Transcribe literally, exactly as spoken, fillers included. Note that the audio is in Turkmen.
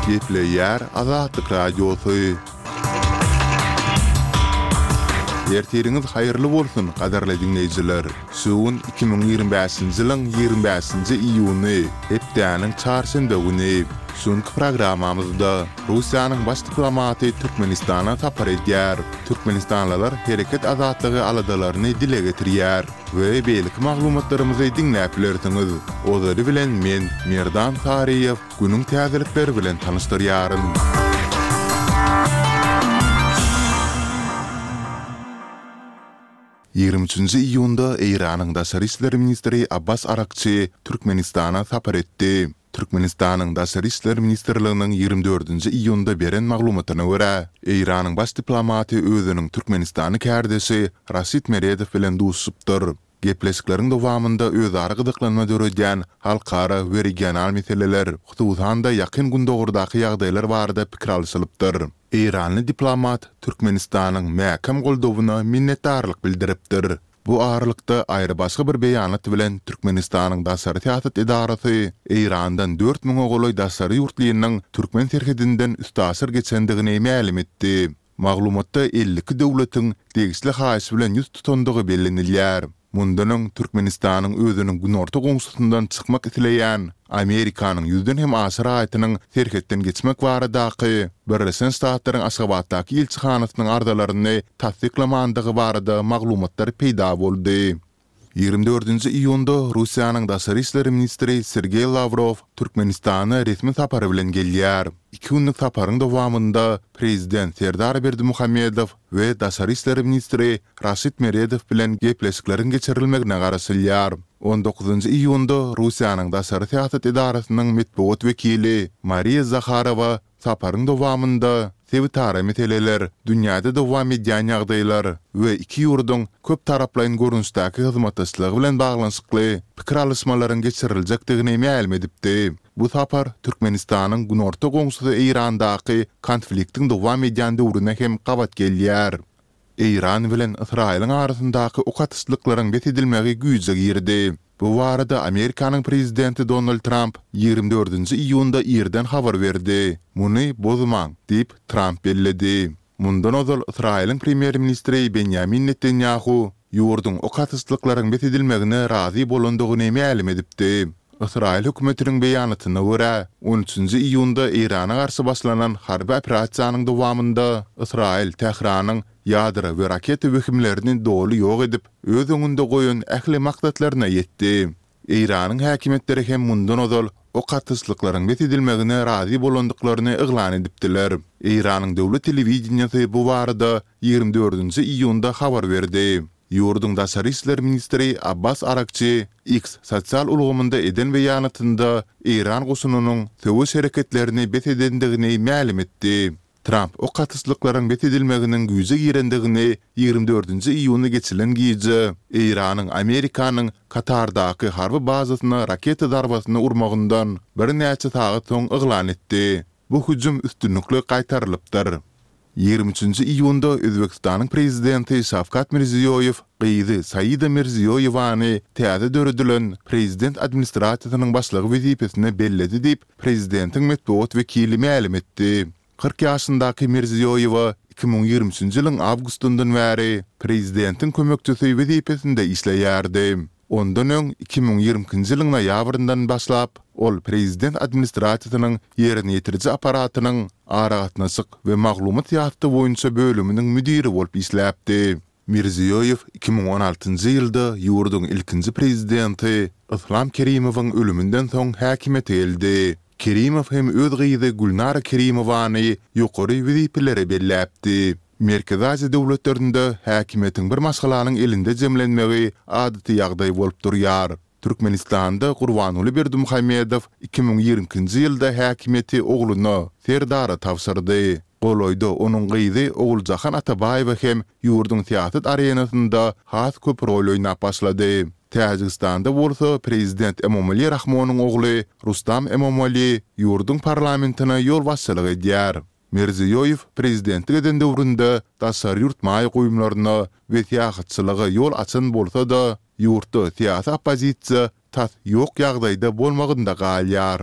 Gepleyer Azatlyk Radiosu. Erteriňiz haýyrly bolsun, gaderli dinleýijiler. Suwun iki ming ýigirme beşinji ýylyň ýigirme beşinji iýuny, hepdeniň çarşamba güni Şunky programamyzda Russiýanyň baş diplomaty Türkmenistana tapar edýär. Türkmenistanlylar hereket azatlygy aladalaryny dile getirýär we beýlik maglumatlarymyzy dinläp bilersiňiz. Olary bilen men Merdan Tariýew günüň täzelikleri bilen tanışdyrýarym. ýigirme üçinji iýunda Eýranyň Daşary işler ministri Abbas Arakçy Türkmenistana tapar etdi. Türkmenistanyň Daşary işler ministrliginiň ýigirme dördünji iýunda beren maglumatyna görä, Eýranyň baş diplomaty özüniň Türkmenistany kärdesi Rasit Meredow bilen duşupdyr. Gepleşikleriň dowamynda özara gyzyklanma döredýän halkara we regional meseleler, hususan da ýakyn gündogurdaky ýagdaýlar barada pikir alşylypdyr. Eýranly diplomat Türkmenistanyň mäkem goldawyna minnetdarlyk bildiripdir. Bu aralykda aýry başga bir beýanat bilen Türkmenistanyň Daşary teatr edarasy Eýrandan dört miň ogloy daşary ýurtlygynyň türkmen terhidinden üstasir geçendigini ma'lum etdi. Maglumatda elli iki döwletiň degişli haýsy bilen ýüz tutandygy bellenilýär. Mundanyň Türkmenistanyň özüniň günorta goňşusyndan çykmak isleýän Amerikanyň ýüzden hem aşyr aýatynyň terhetden geçmek baradaky Birleşen Ştatlaryň Aşgabatdaky elçihanasynyň ardalaryny tasdiklamandygy barada maglumatlar peýda boldy. ýigirme dördünji iýunda Russiýanyň Daşary işler ministri Sergey Lavrov Türkmenistana resmi tapary bilen gelýär. iki günlük taparyň dowamynda prezident Serdar Berdimuhammedow we Daşary işler ministri Rasit Meredow bilen gepleşikleriň geçirilmegine garaşylýar. on dokuzunji iýunda Russiýanyň Daşary teatr edarasynyň medeniýet wekili Mariya Zakharova taparyň dowamynda Sevitara meseleler, dünýäde dowam edýän ýagdaýlar we iki ýurduň köp taraplaryň görünüşdäki hyzmatdaşlygy bilen baglanyşykly pikir alysmalaryň geçiriljakdygyny ma'lum edipdi. Bu tapar Türkmenistanyň günorta goňşusy Eýrandaky konfliktiň dowam edýän döwrüne hem gabat gelýär. Eýran bilen Israýlyň arasyndaky okatyşlyklaryň betedilmegi güýje girdi. Bu barada Amerikanyň prezidenti Donald Trump ýigirme dördünji iýunda ýerden habar berdi. Muny bozmaň diýip Trump belledi. Mundan ozal Israýlyň premier ministri Benjamin Netanyahu ýurduň okatyşlyklaryň betedilmegine razy bolandygyny ma'lum edipdi. Israýl hökümetiniň beýanatyna görä, on üçünji iýunda Eýrana garşy başlanan harby operasiýanyň dowamynda Israýl Tehranyň ýadra we raket wehimlerini doly ýok edip, öz öňünde goýan ähli maksatlaryna ýetdi. Eýranyň häkimetleri hem mundan ozal okatyşlyklaryň betedilmegine razy bolandyklaryny eglan edipdiler. Eýranyň döwlet telewizionyasy bu barada ýigirme dördünji iýunda habar berdi. Ýurduň Daşary işler ministri Abbas Arakçy X sosial ulgamynda eden beýanatynda Eýran goşunynyň söwüş hereketlerini betedendigini ma'lum etdi. Trump o katyşlyklaryň betedilmeginiň güýje girendigini ýigirme dördünji iýuny geçilen giýje Eýranyň Amerikanyň Katardaky harby bazasyna raket darbasyny urmagyndan bir näçe sagat soň eglan etdi. Bu hüjüm üstünlikli gaýtarylypdyr. ýigirme üçünji iýunda Özbekistanyň prezidenti Şavkat Mirziýoýew Gyzy Saýida Mirziýoýewaní täze döredilen prezident administrasiýasynyň başlygy wezipesine belledi diýip prezidentiň medeniýet wekili ma'lum etdi. kırk ýaşyndaky Mirziýoýewa iki ming ýigirme üçünji ýylyň awgustundan bäri prezidentiň kömekçisi wezipesinde işleýärdi. Ondan öň iki ming ýigirme ikinji ýylyň noýabryndan başlap ol prezident administrasiýasynyň ýerine ýetiriji aparatynyň aragatnaşyk we maglumat ýaty boýunça bölüminiň müdiri bolup işläpdi. Mirziýoýew iki ming on altynjy ýylda ýurduň ilkinji prezidenti Islom Kerimowyň ölümünden soň häkimete geldi. Kerimow hem öz gyzy Gulnara Kerimowany ýokary wezipelere belläpdi. Merkezi Aziýa döwletlerinde häkimetiň bir maşgalanyň elinde jemlenmegi adaty ýagdaý bolup durýar. Türkmenistanda Gurbanuly Berdimuhammedow iki ming ýigirme ikinji ýylda häkimeti ogluny Serdara tapşyrdy. Goloýda onuň gyzy Oguljahan Atabaýew hem ýurduň teatr arenasynda has köp rol oýnap başlady. Täjikistanda bolsa prezident Emomali Rahmonyň ogly Rustam Emomali ýurduň parlamentina ýol başçylyk edýär. Mirziýoýew prezidentlik eden döwründe daşary ýurtmaý goýumlaryna we teatrçylyga ýol açan bolsa da ýurtda teatr opozisiýa tat ýok ýagdaýda bolmagynda galýar.